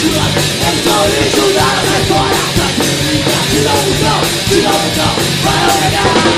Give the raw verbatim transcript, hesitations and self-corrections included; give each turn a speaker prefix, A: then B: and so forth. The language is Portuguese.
A: 出来，让终于出来了才过来，在这里知道不够，知道不够，快要改变。